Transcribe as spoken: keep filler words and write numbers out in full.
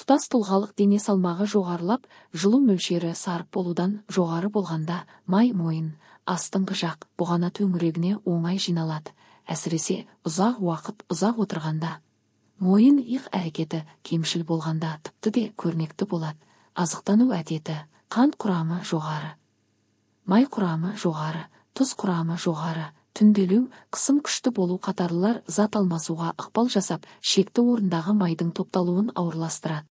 тұтас тұлғалық дене салмағы жоғарылап, жылу мөлшері сарып болудан жоғары болғанда, май мойын, астыңғы жақ бұғана төңірегіне оңай жиналады, әсіресе ұзақ уақыт ұзақ отырғанда. Мойын иық әрекеті кемшіл болғанда тіпті де көрнекті болады. Азықтану әдеті, қант құрамы жоғары, май құрамы жоғары, тұз құрамы жоғары, түнделу, қысым күшті болу қатарлылар зат алмасуға ықпал жасап, шекті орындағы майдың топталуын ауырластырады.